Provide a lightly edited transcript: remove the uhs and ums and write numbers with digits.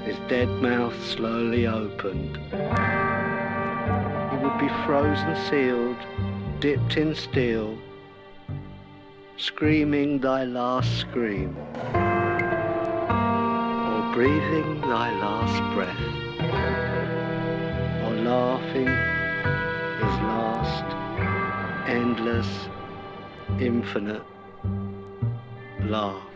his dead mouth slowly opened. He would be frozen sealed, dipped in steel, screaming thy last scream, or breathing thy last breath, or laughing his last endless, infinite laugh.